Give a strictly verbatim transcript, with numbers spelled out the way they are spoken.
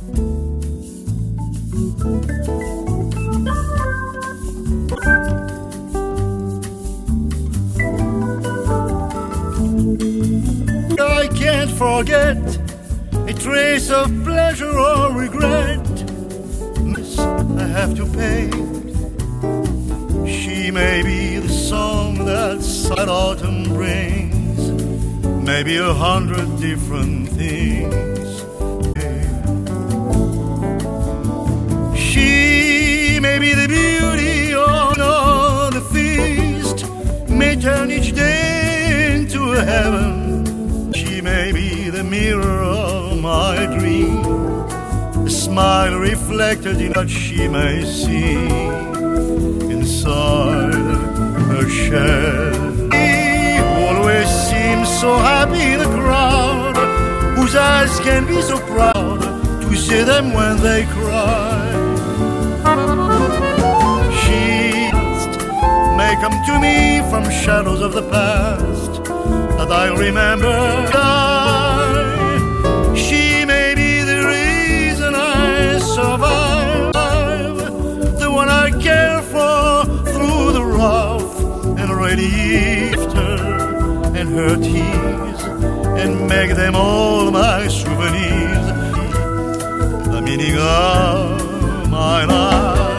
I can't forget a trace of pleasure or regret. I have to pay. She may be the song that sad autumn brings, maybe a hundred different things. She may be the beauty on the feast, may turn each day into a heaven. She may be the mirror of my dream, a smile reflected in what she may see inside her shell. She always seems so happy in a crowd, whose eyes can be so proud to see them when they cry. She may come to me from shadows of the past that I remember. She may be the reason I survive, the one I care for through the rough and ready after, and her tears, and make them all my souvenirs, the meaning of my life.